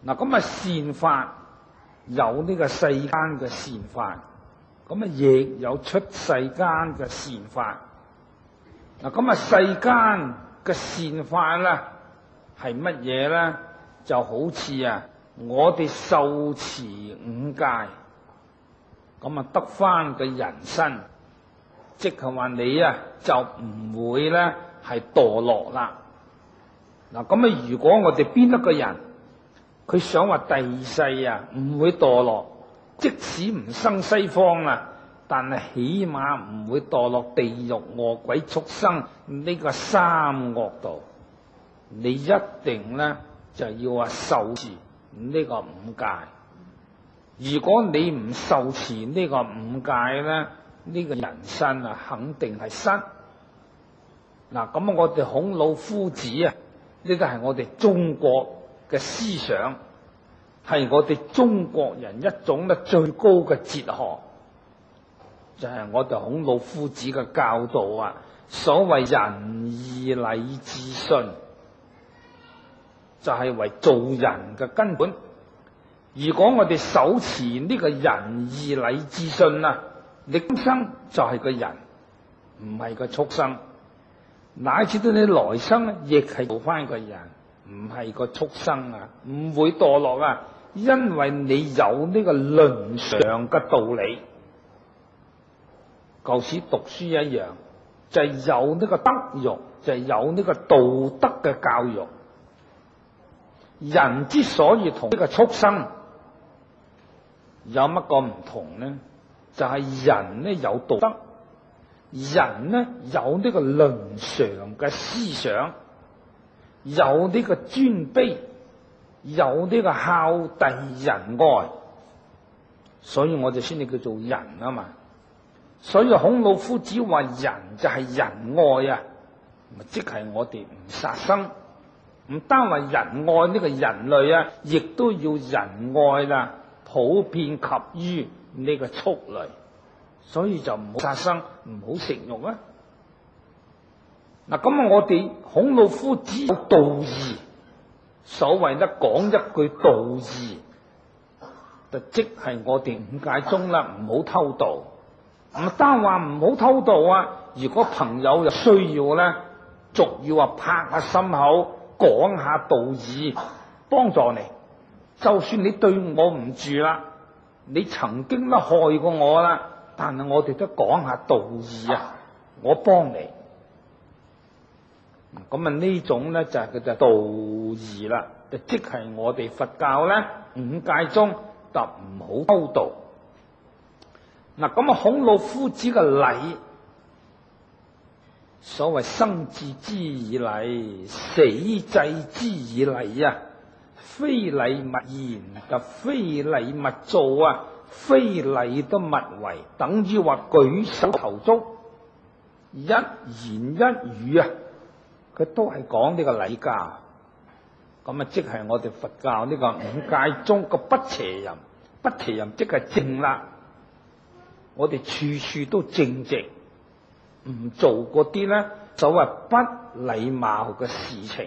嗱，咁啊善法有呢個世間嘅善法，咁啊亦有出世間嘅善法。嗱，咁啊世間嘅善法咧係乜嘢咧？就好似我哋受持五戒，咁啊得翻嘅人身，即係話你就唔會咧係墮落啦。嗱，咁啊如果我哋邊一個人佢想話第二世唔會墮落，即使唔生西方啦，但係起碼唔會墮落地獄、餓鬼、畜生呢個三惡道，你一定咧就要受持呢個五戒。如果你唔受持呢個五戒咧，呢個人身肯定係失。嗱，咁我哋孔老夫子呢個係我哋中國嘅思想，係我哋中國人一種咧最高嘅哲學，就係我哋孔老夫子嘅教導所謂仁義禮智信，就係為做人嘅根本。如果我哋手持呢個仁義禮智信你今生就係個人，唔係個畜生，乃至到你來生亦係做翻個人，唔係個畜生唔會墮落因為你有呢個倫常嘅道理。舊時讀書一樣，就係有呢個德育，就係有呢個道德嘅教育。人之所以同呢個畜生有乜個唔同呢？就係人呢有道德，人呢有呢個倫常嘅思想，有呢個尊卑，有呢個孝弟仁愛，所以我哋先至叫做人嘛。所以孔老夫子話人就係仁愛即係我哋唔殺生，唔單話仁愛呢個人類亦都要仁愛普遍及於呢個畜類，所以就唔好殺生，唔好食肉嗱，咁我哋孔老夫子有道義，所謂咧講一句道義，就即係我哋五戒中唔好偷盜。唔單話唔好偷盜如果朋友有需要咧，逐要拍下心口，講下道義，幫助你。就算你對我唔住啦，你曾經都害過我啦，但係我哋都講下道義我幫你。咁呢種咧就係佢就道義啦，就即係我哋佛教咧五戒中就唔好偷盜。嗱，咁孔老夫子嘅禮，所謂生置之以禮，死祭之以禮非禮勿言，就非禮勿做非禮都勿為，等於話舉手投足，一言一語佢都係講呢個禮教。咁即係我哋佛教呢個五戒中個不邪淫，不邪淫即係正啦。我哋處處都正直，唔做嗰啲咧所謂不禮貌嘅事情。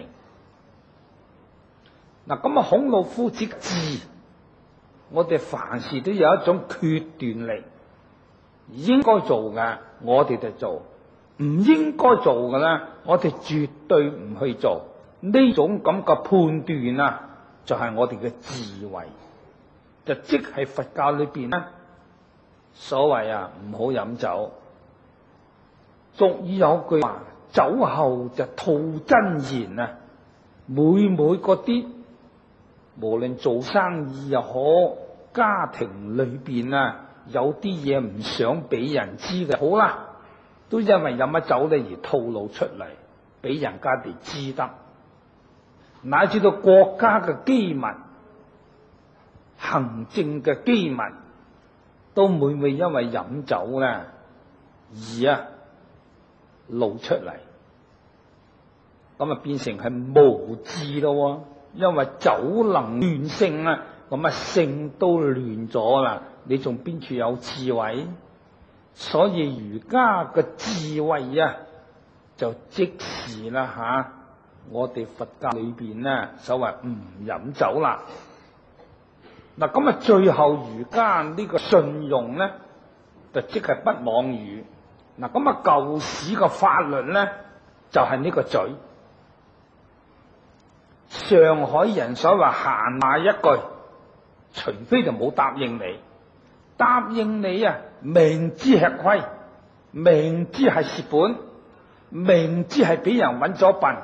嗱，咁孔老夫子智，我哋凡事都有一種決斷力，應該做嘅我哋就做，唔應該做嘅咧，我哋絕對唔去做。呢種咁嘅判斷就係我哋嘅智慧，就即係佛教裏邊咧。所謂唔好飲酒，俗語有句話，酒後就吐真言每嗰啲，無論做生意又好，家庭裏邊有啲嘢唔想俾人知嘅，好啦，都因為飲咗酒咧而吐露出嚟，俾人家哋知得，乃至到國家嘅機密、行政嘅機密。都每每因為飲酒咧而露出嚟，咁變成係無智咯。因為酒能亂性咁性都亂咗啦，你仲邊處有智慧？所以儒家嘅智慧就即是啦我哋佛教裏邊所謂唔飲酒啦。 嗱，咁啊，最後儒家呢個信用咧，就即係不妄語。嗱，咁啊，舊時嘅法律咧，就係呢個嘴。上海人所謂閒話一句，除非就冇答應你，答應你啊，明知吃虧，明知係蝕本，明知係俾人揾咗笨，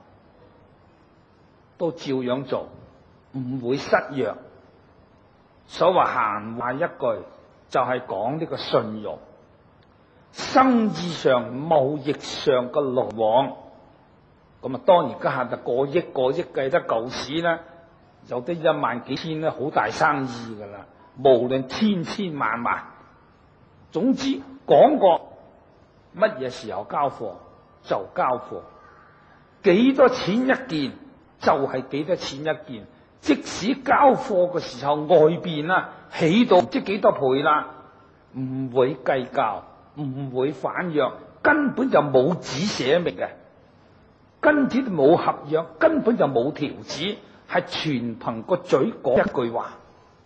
都照樣做，唔會失約。所謂閒話一句，就係講呢個信用。生意上、貿易上嘅來往，咁啊，當然家下就過億計得舊時咧，有啲1萬幾千咧，好大生意噶啦。無論千萬，總之講過乜嘢時候交貨就交貨，幾多錢一件就係幾多錢一件。即使交貨嘅時候外邊啊起到唔知幾多倍啦，唔會計較，唔會反約，根本就冇紙寫明嘅，根本冇合約，根本就冇條子，係全憑個嘴講一句話，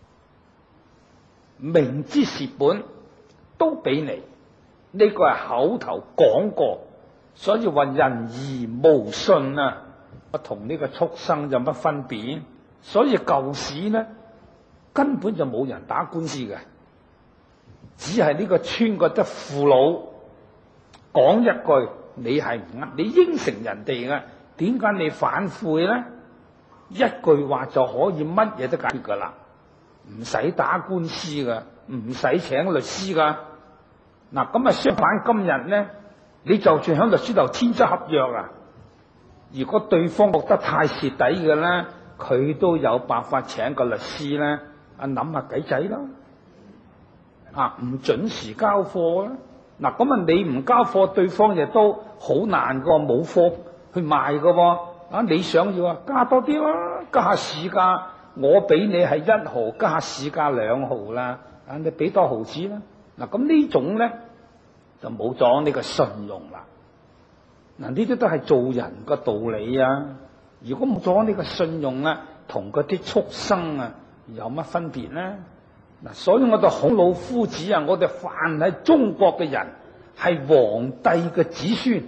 明知蝕本都俾你，呢個係口頭講過，所以話人而無信啊，同呢個畜生有乜分別？所以舊時呢，根本就冇人打官司嘅，只係呢個村嗰啲父老講一句你係唔啱，你應承人哋嘅，點解你反悔呢？一句話就可以乜嘢都解決噶啦，唔使打官司噶，唔使請律師噶。嗱，咁啊相反今日呢，你就算喺律師度簽咗合約啊，如果對方覺得太蝕底嘅咧，佢都有辦法請個律師咧，諗下計仔啦，唔準時交貨啦。嗱，咁啊你唔交貨，對方亦都好難個，冇貨去賣個喎。你想要加多啲啦，加下市價，我俾你係1毫，加下市價2毫啦，你俾多毫子啦。嗱，咁呢種咧就冇咗呢個信用啦。嗱，呢啲都係做人嘅道理啊。如果冇咗呢個信用啊，同嗰啲畜生啊有乜分別呢？嗱，所以我哋孔老夫子啊，我哋凡係中國嘅人，係皇帝嘅子孫，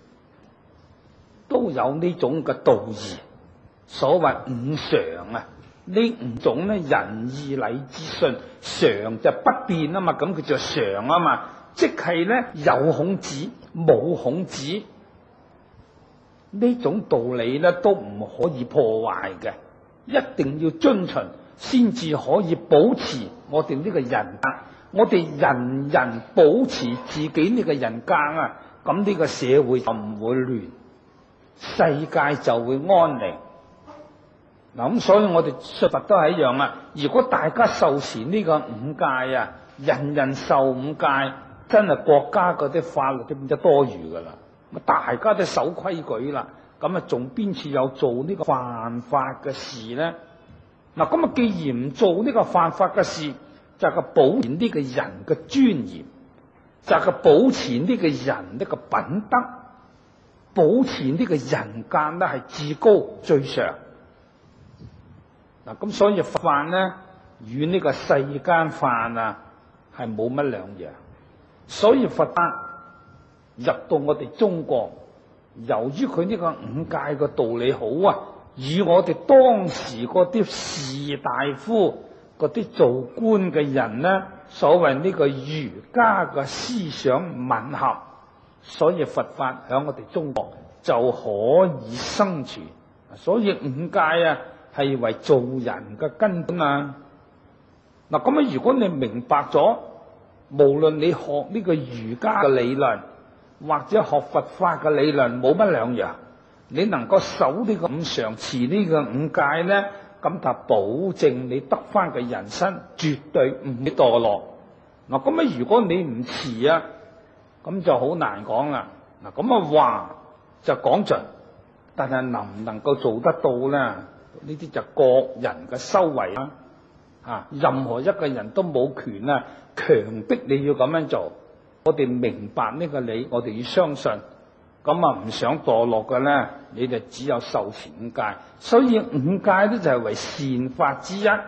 都有呢種嘅道義。所謂五常啊，呢5種咧，仁義禮智信，常就不變啊嘛，咁佢就常啊嘛，即係咧有孔子冇孔子。呢種道理咧都唔可以破壞嘅，一定要遵循，先至可以保持我哋呢個人格。我哋人人保持自己呢個人格啊，咁呢個社會就唔會亂，世界就會安寧。嗱，咁所以我哋說佛都係一樣啊。如果大家受持呢個5戒啊，人人受5戒，真係國家嗰啲法律都變得多餘噶啦。大家都守規矩啦，咁啊仲邊處有做呢個犯法嘅事呢？嗱，咁啊既然唔做呢個犯法嘅事，就係個保持呢個人嘅尊嚴，就係個保持呢個人呢個品德，保持呢個人格咧係至高最上。嗱，咁所以佛法呢與呢個世間法啊係冇乜兩樣，所以佛法入到我哋中國，由於佢呢個5戒嘅道理好啊，與我哋當時嗰啲士大夫、嗰啲做官嘅人呢，所謂呢個儒家嘅思想吻合，所以佛法喺我哋中國就可以生存。所以5戒啊係為做人嘅根本啊。嗱，咁啊如果你明白咗，無論你學呢個儒家嘅理論，或者學佛法嘅理論，冇乜兩樣。你能夠守呢個5常，持呢個5戒咧，咁就保證你得翻嘅人生絕對唔會墮落。嗱，咁啊如果你唔持啊，咁就好難講啦。嗱，咁啊話就講盡，但係能唔能夠做得到咧？呢啲就個人嘅修為啦。任何一個人都冇權啊強迫你要咁樣做。我哋明白呢個理，我哋要相信。咁啊唔想墮落嘅咧，你就只有受持5戒。所以5戒咧就係為善法之一。咁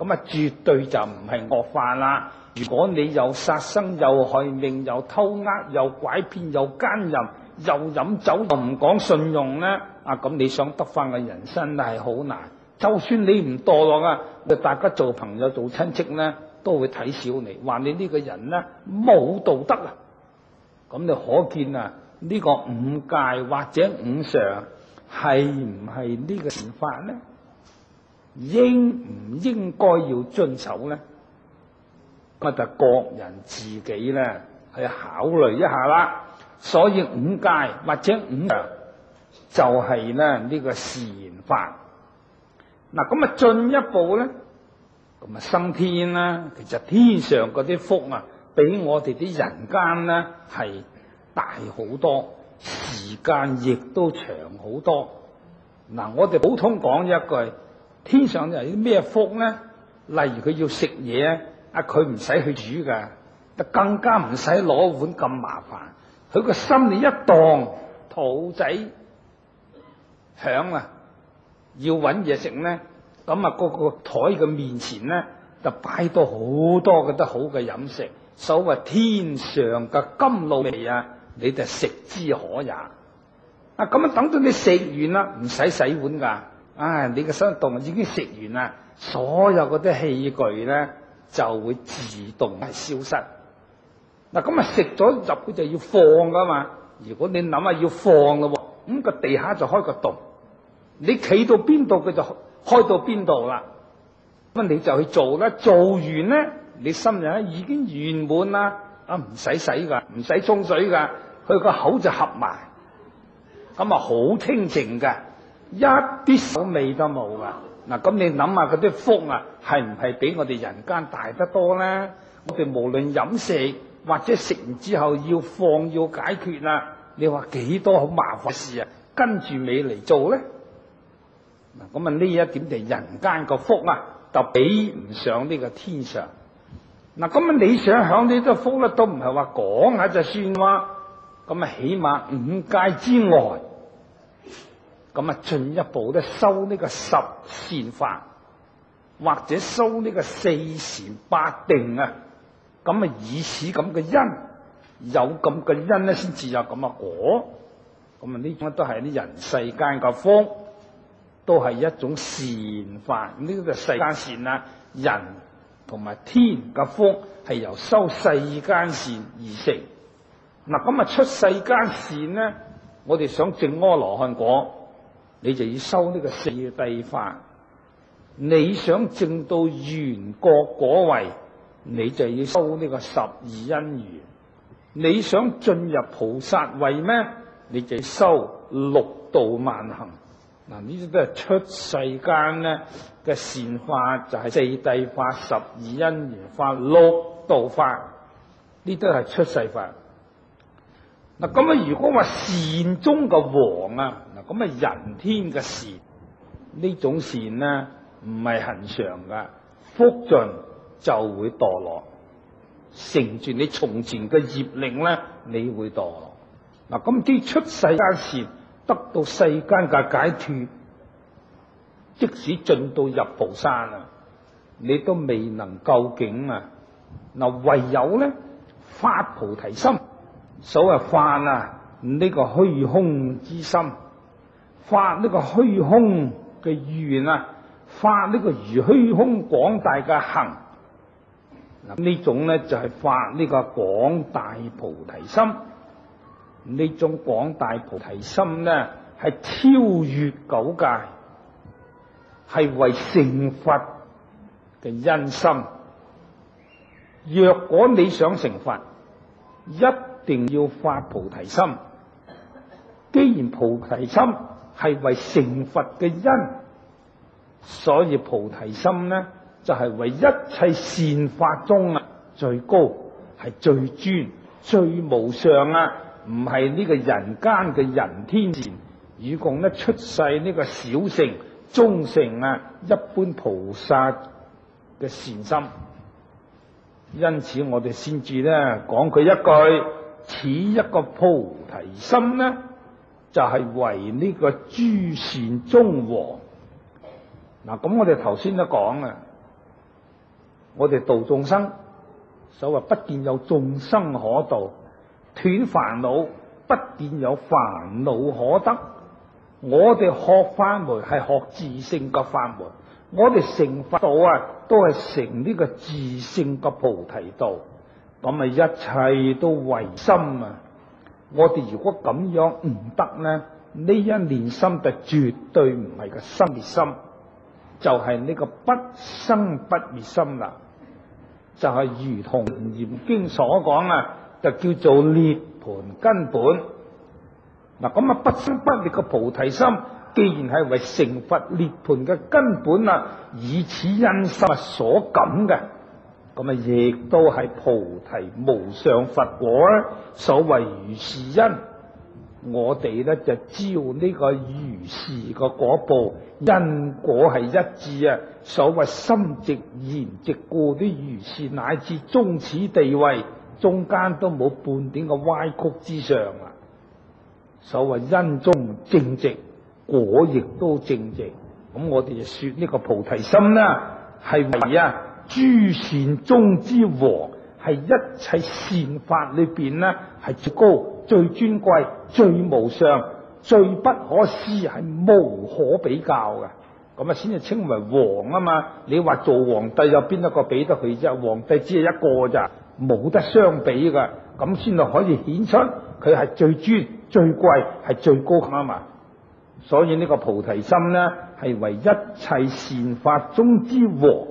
咁啊絕對就唔係惡法啦。如果你又殺生又害命又偷呃又拐騙又奸淫又飲酒又唔講信用咧，咁你想得翻嘅人生係好難。就算你唔墮落啊，大家做朋友做親戚咧，都會睇小你，話你呢個人咧冇道德啊。咁你可見啊，呢個五戒或者五常係唔係呢個善法咧？應唔應該要遵守咧？咁就各人自己咧去考慮一下啦。所以五戒或者五常就係咧呢個善法。嗱，咁啊進一步咧，咁啊生天啦，其實天上嗰啲福啊，比我哋啲人間咧係大好多，時間亦都長好多。嗱，我哋普通講一句，天上有啲咩福咧？例如佢要食嘢，佢唔使去煮噶，更加唔使攞碗咁麻煩。佢個心裏一蕩，肚仔響啊，要揾嘢食咧，咁啊個台嘅面前咧就擺到好多嘅得好嘅飲食。所謂天上嘅甘露味啊，你就食之可也。咁樣等到你食完啦，唔使洗碗噶，你個身動已經食完啦，所有嗰啲器具咧就會自動係消失。咁啊食咗入去就要放噶嘛。如果你諗下要放咯，咁個地下就開個洞，你企到邊度佢就開到邊度啦。咁你就去做啦，做完咧你心入咧已經圓滿啦，唔使洗噶，唔使沖水噶，佢個口就合埋，咁啊好清淨噶，一啲手味都冇噶。咁你諗下嗰啲福啊，係唔係比我哋人間大得多咧？我哋無論飲食或者食完之後要放要解決啦，你話幾多好麻煩事啊，跟住尾嚟做咧？咁啊呢一點就人間個福啊，就比唔上呢個天上。咁啊你想享呢啲福咧，都唔係話講下就算話，咁啊起碼五戒之外，咁啊進一步咧修呢個十善法，或者修呢個四禪八定啊。咁啊以此咁嘅因，有咁嘅因咧，先至有咁嘅果。咁啊呢種都係啲人世間嘅福，都係一種善法。呢個就世間善啦，人同埋天嘅福係由修世間善而成。咁啊出世間善咧，我哋想證阿羅漢果，你就要修呢個四諦法；你想證到緣覺果位，你就要修呢個十二因緣；你想進入菩薩位咩？你就要修六度萬行。呢啲都係出世間咧嘅善法，就係四諦法、十二因緣法、六度法，呢都係出世法。咁如果話善中嘅王啊，咁人天嘅善，呢種善呢唔係恒常噶，福盡就會墮落，承住你從前嘅業力咧，你會墮落。咁啲出世間善得到世間嘅解脫，即使進到入菩薩啊，你都未能究竟啊。唯有咧發菩提心。所謂發呢個虛空之心，發呢個虛空嘅願啊，發呢個如虛空廣大嘅行。呢種咧就係發呢個廣大菩提心。呢種廣大菩提心咧係超越九界，係為成佛嘅因心。若果你想成佛，一定要發菩提心。既然菩提心係為成佛嘅因，所以菩提心呢就係為一切善法中最高，係最尊、最無上啊！唔係呢個人間嘅人天善，與共呢出世呢個小乘、中乘一般菩薩嘅善心。因此我哋先至咧講佢一句，此一個菩提心呢，就係為呢個諸善中王。咁我哋頭先都講啦， 我哋度眾生，所謂不見有眾生可度，斷煩惱不見有煩惱可得。我哋學法門係學自性嘅法門，我哋成佛道啊，都係成呢個自性嘅菩提道。咁啊，一切都唯心啊！我哋如果咁樣唔得呢，呢一念心就絕對唔係個生滅心，就係呢個不生不滅心啦。就係如同《嚴經》所講啊，就叫做涅槃根本。嗱，咁啊，不生不滅嘅菩提心，既然係為成佛涅槃嘅根本啊，以此因心所感嘅，咁啊，亦都係菩提無上佛果啊。所謂如是因，我哋咧就照呢個如是個果報，因果係一致啊。所謂心直言直故，啲如是乃至終此地位，中間都冇半點嘅歪曲之上啊。所謂因中正直，果亦都正直。咁我哋就說呢個菩提心啦，係為諸善中之王，係一切善法裏邊呢，係最高、最尊貴、最無上、最不可思，係無可比較嘅。咁啊，先至稱為王啊嘛。你話做皇帝有邊一個比得佢啫？皇帝只係一個咋，冇得相比噶。咁先至可以顯出佢係最尊、最貴、係最高啊嘛。所以呢個菩提心呢，係為一切善法中之王，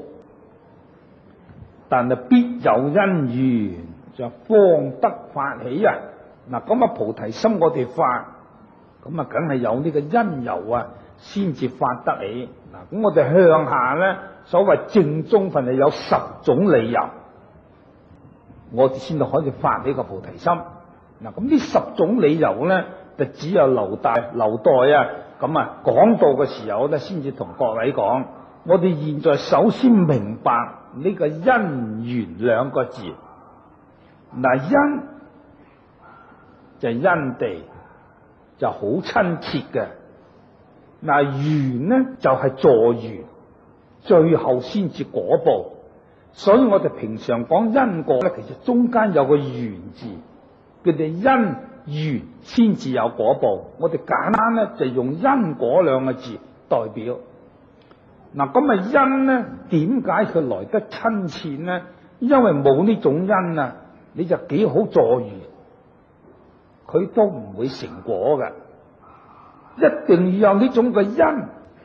但係必有因緣就方得發起啊！嗱，咁啊菩提心我哋發，咁啊梗係有呢個因由啊，先至發得起。嗱，咁我哋向下咧，所謂正宗份係有10種理由，我哋先至可以發呢個菩提心。嗱，咁呢10種理由咧，就只有留待啊，咁啊講到嘅時候咧，先至同各位講。我哋現在首先明白呢個因緣2個字。嗱，因就係因地，就好親切嘅。嗱，緣呢就係助緣，最後先至果報。所以我哋平常講因果咧，其實中間有個緣字，佢哋因緣先至有果報。我哋簡單咧就用因果2個字代表。嗱，咁啊因呢，點解佢來得親切呢？因為冇呢種因啊，你就幾好助緣，佢都唔會成果嘅。一定要有呢種嘅因，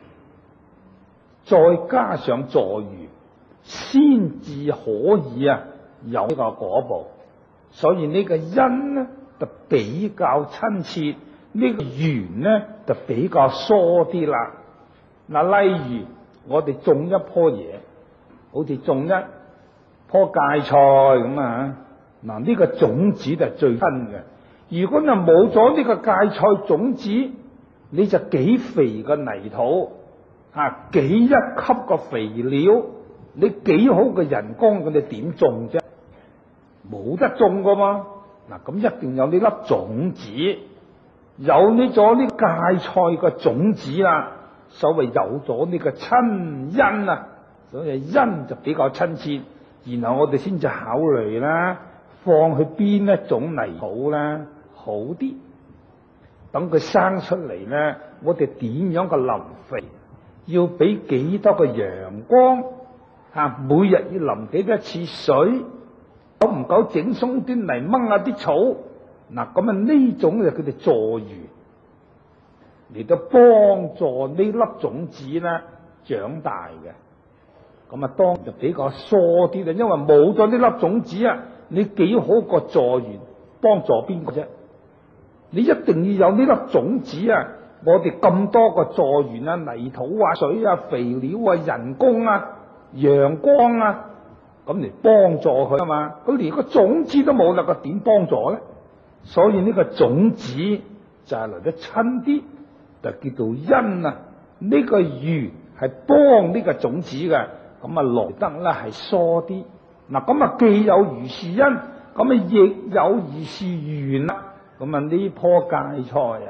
再加上助緣，先至可以有呢個果報。所以呢個因呢就比較親切，呢個緣呢就比較疏啲啦。嗱，例如我哋種一棵嘢，好似種一棵芥菜咁啊，嗱，呢個種子就係最真嘅。如果冇咗呢個芥菜種子，你就幾肥嘅泥土幾1級嘅肥料，你幾好嘅人工，咁你點種啫？冇得種噶嘛。嗱，咁一定有呢粒種子，有呢咗呢芥菜嘅種子啦。所謂有咗呢個親因啊，所謂因就比較親切，然後我哋先至考慮啦，放去邊一種泥土啦好啲。等佢生出嚟咧，我哋點樣嘅淋肥，要俾幾多嘅陽光每日要淋幾多次水，夠唔夠整鬆啲泥掹下啲草。嗱，咁呢種就佢哋助緣嚟到幫助呢粒種子咧長大嘅。咁當就比較疏啲啦，因為冇咗呢粒種子你幾好個助緣幫助邊個啫？你一定要有呢粒種子我哋咁多個助緣泥土水肥料人工陽光咁嚟幫助佢啊嘛。佢連個種子都冇啦，佢點幫助咧？所以呢個種子就係嚟得親啲，就叫做因呢個緣係幫呢個種子嘅，咁來得咧係疏啲。嗱，咁既有如是因，咁亦有如是緣啦。咁呢棵芥菜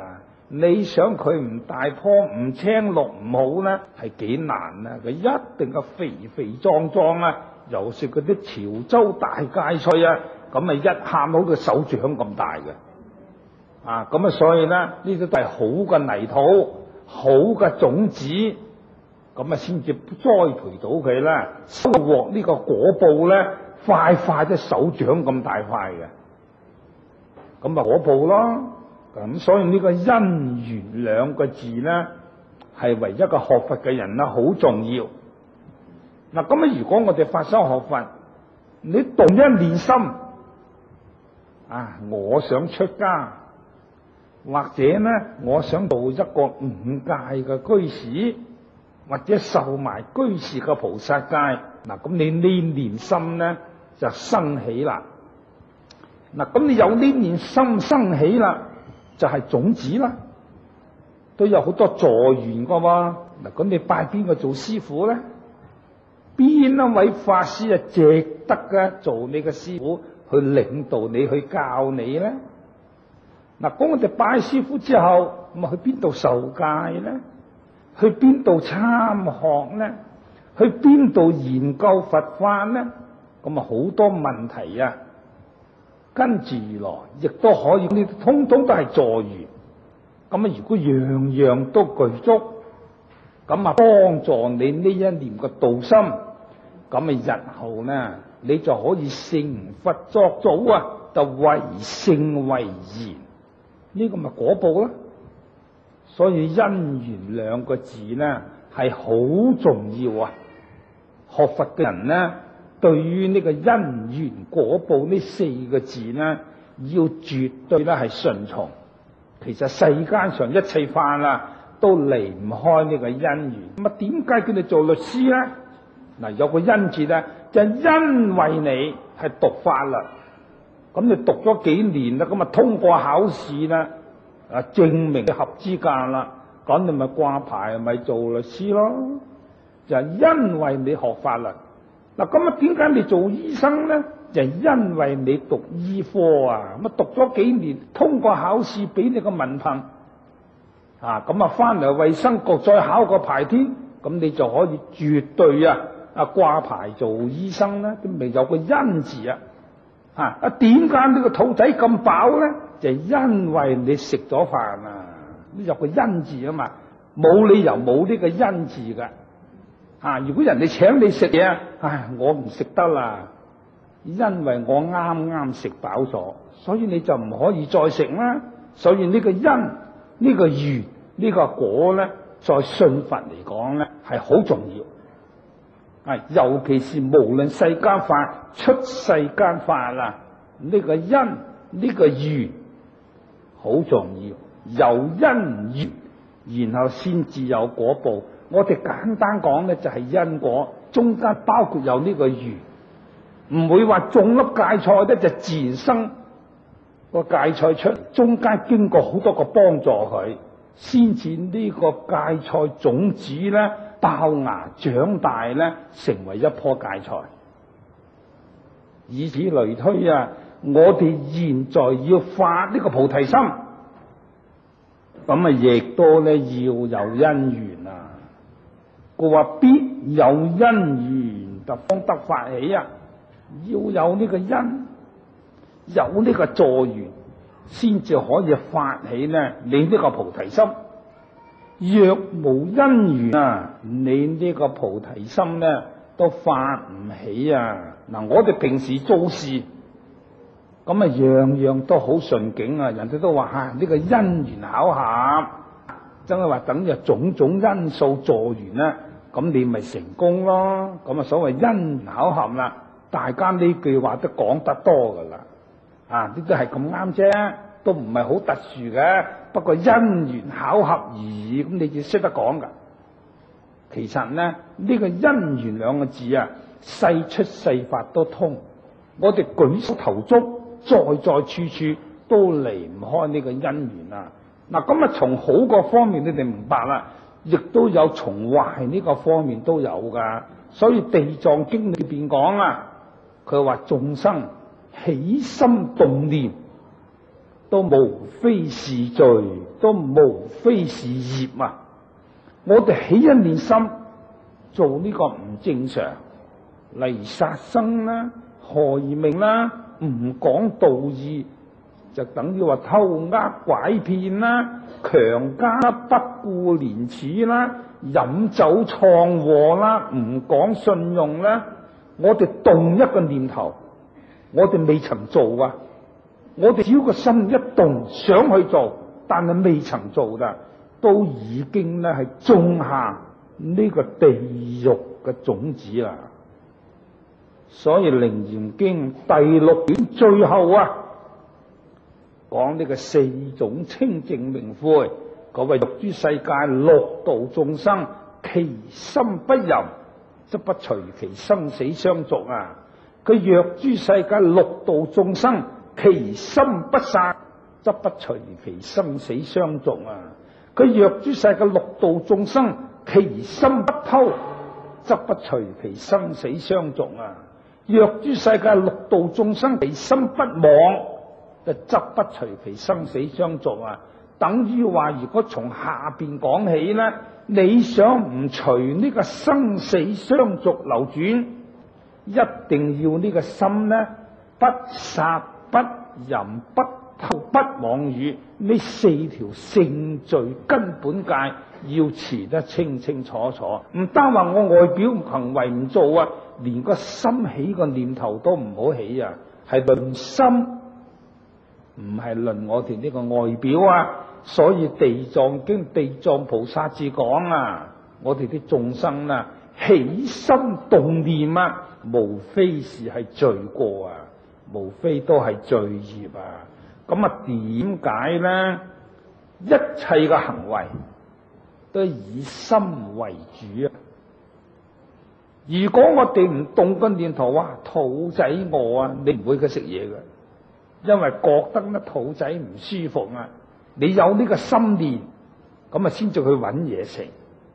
你想佢唔大棵唔青綠唔好咧，係幾難啊！佢一定係肥肥壯壯啊，尤其嗰啲潮州大芥菜啊，咁啊一喊好個手掌咁大嘅，啊咁啊所以咧呢啲都係好嘅泥土，好嘅種子，咁啊先至栽培到佢啦，收穫呢個果報咧，塊塊都手掌咁大塊嘅，咁啊果報咯。咁所以呢個因緣兩個字咧，係為一個學佛嘅人咧好重要。嗱，咁啊，如果我哋發心學佛，你動一念心啊，我想出家，或者咧我想做一個五戒嘅居士，或者受埋居士嘅菩薩戒，嗱，咁你呢念心咧就生起啦。嗱，咁你有呢念心生起啦，就係種子啦，都有好多助緣噶喎。嗱，咁你拜邊個做師傅咧？邊一位法師啊值得嘅做你嘅師傅，去領導你，去教你咧？嗱，咁我哋拜師傅之後，咁啊去邊度受戒咧？去邊度參學咧？去邊度研究佛法咧？咁啊好多問題啊！跟住而來，亦都可以，呢通通都係助緣。咁啊，如果樣樣都具足，咁啊幫助你呢一念嘅道心，咁啊日後呢，你就可以成佛作祖啊，就為聖為賢，呢個咪果報啦。所以因緣兩個字呢係好重要啊！學佛嘅人呢，對於呢個因緣果報呢四個字呢，要絕對咧係順從。其實世間上一切法啊，都離唔開呢個因緣。咁啊，點解叫你做律師咧？嗱，有個因字咧，就係因為你係讀法啦，咁你讀咗幾年啦，咁啊通過考試啦，啊證明你合資格啦，咁你咪掛牌咪做律師咯。就係因為你學法啦。嗱，咁啊，點解你做醫生咧？就係因為你讀醫科啊，咁啊讀咗幾年，通過考試，俾你個文憑，啊，咁啊翻嚟衛生局再考個牌添，咁你就可以絕對啊掛牌做醫生啦，都未有個因字啊，點解呢個肚仔咁飽咧？就係因為你食咗飯啊，有個因字啊嘛，冇理由冇呢個因字噶。如果人哋請你食嘢，我唔食得啦，因為我啱啱食飽咗，所以你就唔可以再食啦。所以呢個因、呢個緣、呢個果咧，在信佛嚟講咧係好重要。尤其是無論世間法、出世間法啦，呢個因、呢個緣好重要。有因緣，然後先至有果報。我哋簡單講咧，就係因果，中間包括有呢個緣，唔會話種粒芥菜咧就自然生個芥菜出，中間經過好多個幫助佢，先至呢個芥菜種子咧爆芽長大咧，成為一棵芥菜。以此類推啊，我哋現在要發呢個菩提心，咁啊亦都咧要有因緣啊。佢話必有因緣就方得發起啊，要有呢個因，有呢個助緣，先至可以發起呢你呢個菩提心。若無因緣啊，你呢個菩提心呢都發唔起啊。嗱，我哋平時做事咁啊，樣樣都好順境啊，人哋都話呢個因緣巧合，真係話等於種種因素助緣啦。咁你咪成功咯。咁啊，所謂因緣巧合啦，大家呢句話都講得多噶啦。呢都係咁啱啫，都唔係好特殊嘅。不過因緣巧合而已，咁你就識得講噶。其實呢，呢個因緣兩個字啊，世出世法都通。我哋舉手投足，在在處處都離唔開呢個因緣啊。嗱，咁啊，從好個方面你哋明白啦。亦都有從壞呢個方面都有噶，所以地藏經裏邊講佢話眾生起心動念，到都無非是罪，都無非是業啊！我哋起一念心做呢個唔正常，例如殺生啦、害命啦、唔講道義，就等於話偷呃拐騙啦、強姦啦、不顧廉恥啦、飲酒闖禍啦、唔講信用啦。我哋動一個念頭，我哋未曾做啊！我哋只要個心一動想去做，但係未曾做噶，都已經咧係種下呢個地獄嘅種子啦。所以《楞嚴經》第6卷最後啊，講呢個4種清淨明悔，嗰位欲諸世界六道眾生，其心不淫，則不隨其生死相續啊！佢若諸世界六道眾生，其心不殺，則不隨其生死相續啊！佢若諸世界六道眾生，其心不偷，則不隨其生死相續啊！若諸世界六道眾生，其心不妄，則不隨其生死相續啊！等於話，如果從下邊講起呢，你想唔隨呢個生死相續流轉，一定要呢個心呢，不殺、不淫、不偷、不妄語，呢4條性罪根本戒要持得清清楚楚。唔單話我外表行為唔做啊，連個心起個念頭都唔好起啊，係論心，唔係論我哋呢個外表啊。所以地藏經地藏菩薩至講啊，我哋啲眾生啊，起心動念啊，無非是係罪過啊，無非都係罪業啊。咁啊，點解呢？一切嘅行為都以心為主啊！如果我哋唔動個念頭，哇，肚仔餓啊，你唔會去食嘢嘅，因為覺得咧肚仔唔舒服啊。你有呢個心念，咁啊先至去揾嘢食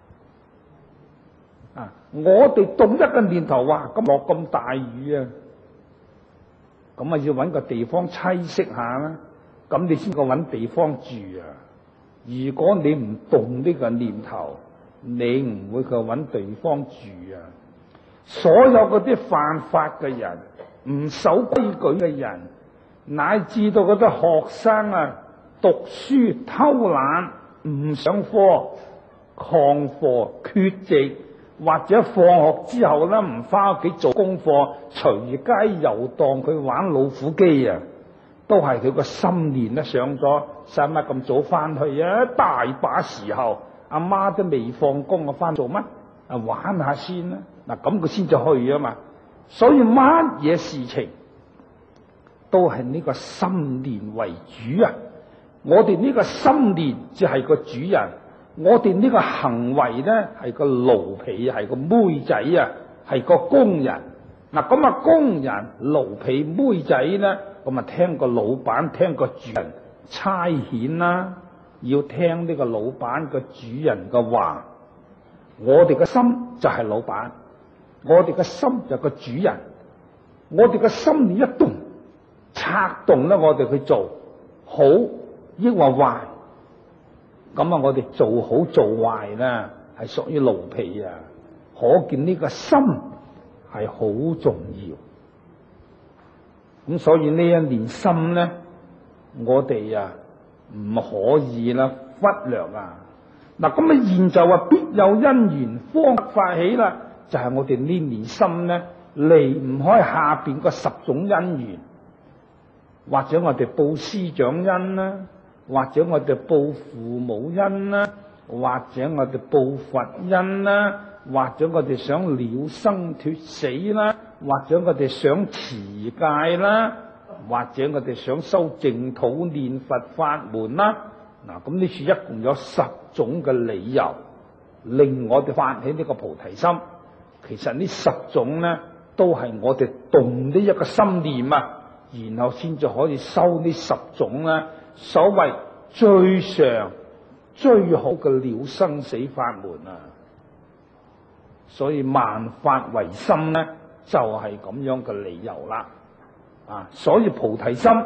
啊！我哋動一個念頭，哇，咁落咁大雨啊，咁啊要揾個地方棲息下啦，咁你先夠揾地方住啊！如果你唔動呢個念頭，你唔會去揾地方住啊！所有嗰啲犯法嘅人、唔守規矩嘅人，乃至到嗰啲學生啊，讀書偷懶、唔上課、曠課、缺席，或者放學之後咧唔翻屋企做功課，隨街遊蕩，佢玩老虎機啊，都係佢個心念咧上咗，使乜咁早翻去啊？大把時候，阿媽都未放工，我翻做乜？啊，玩下先啦，嗱咁佢先至去啊嘛。所以乜嘢事情都係呢個心念為主啊！我哋呢個心念就係個主人，我哋呢個行為呢係個奴婢，係個妹仔啊，係個工人。嗱咁啊，工人、奴婢、妹仔呢，咁啊聽個老闆、聽個主人差遣啦，要聽呢個老闆個主人嘅話。我哋嘅心就係老闆，我哋嘅心就係個主人。我哋嘅心念一動，策動咧，我哋去做好。抑或壞，咁啊，我哋做好做壞啦，係屬於奴婢啊。可見呢個心係好重要。咁所以呢一念心咧，我哋啊唔可以啦忽略啊。嗱，咁啊現就話必有因緣方發起啦，就係我哋呢念心咧離唔開下邊個10種因緣，或者我哋報師長因啦。或者我哋報父母恩啦，或者我哋報佛恩啦，或者我哋想了生脫死啦，或者我哋想持戒啦，或者我哋想修淨土念佛法門啦。嗱，咁呢處一共有10種嘅理由，令我哋發起呢個菩提心。其實呢10種呢，都係我哋動呢一個心念啊，然後先至可以修呢10種啦。所謂最常最好嘅了生死法門啊，所以萬法唯心呢，就係咁樣嘅理由啦。啊，所以菩提心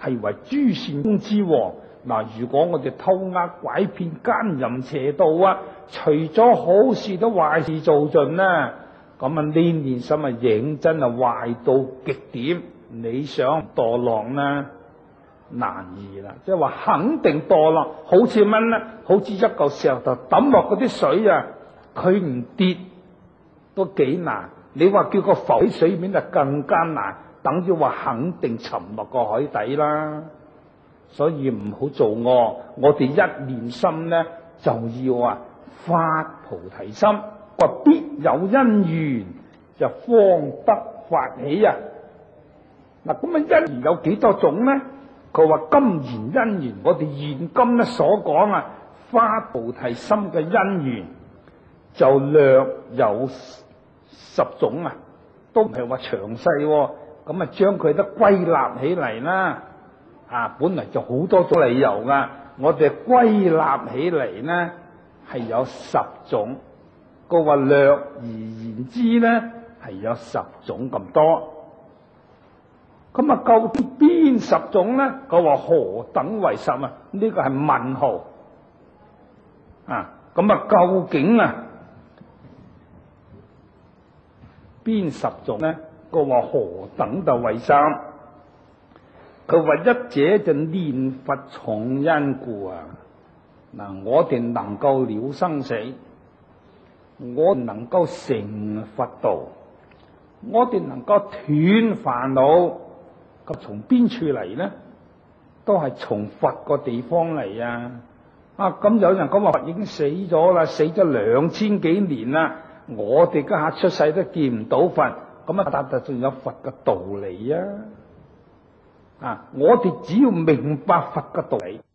係為諸善中之王。嗱，如果我哋偷呃拐騙奸淫邪道啊，除咗好事都壞事做盡啦，咁啊呢念心啊認真啊壞到極點，你想墮落呢？難易啦，即係話肯定墮落，好似乜咧？好似一嚿石頭抌落嗰啲水啊，佢唔跌都幾難。你話叫個浮喺水面就更加難，等於話肯定沉落個海底啦。所以唔好做惡，我哋一念心咧就要發菩提心，話必有因緣就方得發起啊！嗱，咁因緣有幾多種咧？佢話今言因緣，我哋現今咧所講發菩提心嘅因緣就略有10種啊，都唔係話詳細，咁將佢都歸納起嚟啦。本來就好多種理由噶，我哋歸納起嚟呢係有10種，個話略而言之呢係有10種咁多。咁究竟邊10種呢？佢話何等為10啊？呢個係問號咁究竟邊10種呢？佢話何等就為10？佢話一者就念佛重因故嗱，我哋能夠了生死，我能夠成佛道，我哋能夠斷煩惱，咁從邊處嚟呢？都係從佛個地方嚟咁有人講話佛已經死咗啦，死咗2000幾年啦，我哋家下出世都見唔到佛，咁但仲有佛嘅道理我哋只要明白佛嘅道理。